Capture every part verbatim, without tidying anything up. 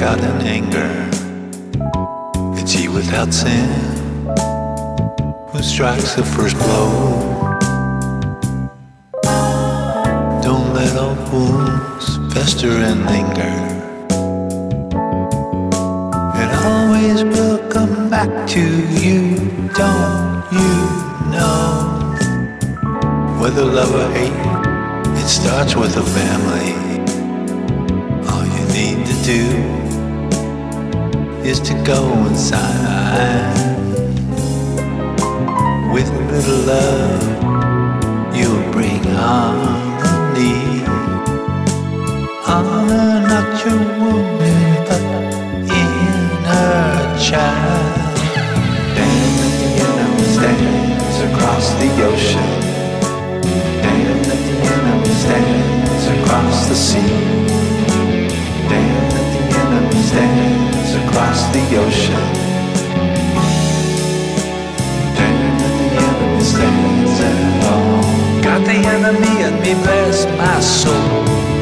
without an anger. It's he without sin who strikes the first blow. Don't let old wounds fester and linger. It always will come back to you. Don't you know? Whether love or hate, it starts with a family. All you need to do is to go inside. With a little love, you'll bring harmony. Honor not your woman, but inner child. Damn that the enemy stands across the ocean. Damn that the enemy stands across the sea. Damn that the enemy stands across the ocean. Damn that the enemy stands at all. Got the enemy in me, bless my soul.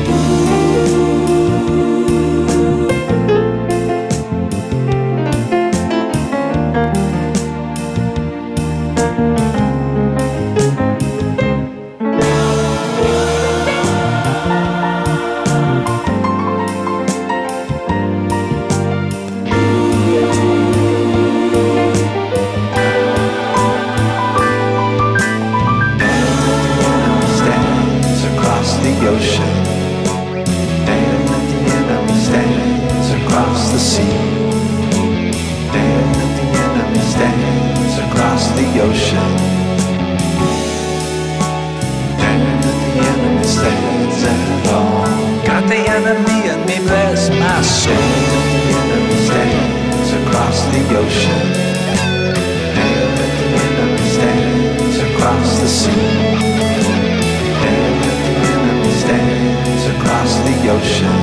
The sea. Damn that the enemy stands across the ocean. Damn that the enemy stands at all. Got the enemy in me, bless my soul. Damn that the enemy stands across the ocean. Damn that the enemy stands across the sea. Damn that the enemy stands across the ocean.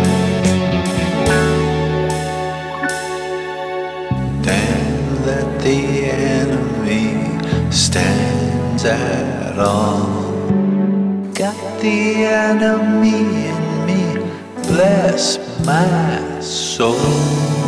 That the enemy stands at all. Got the enemy in me, bless my soul.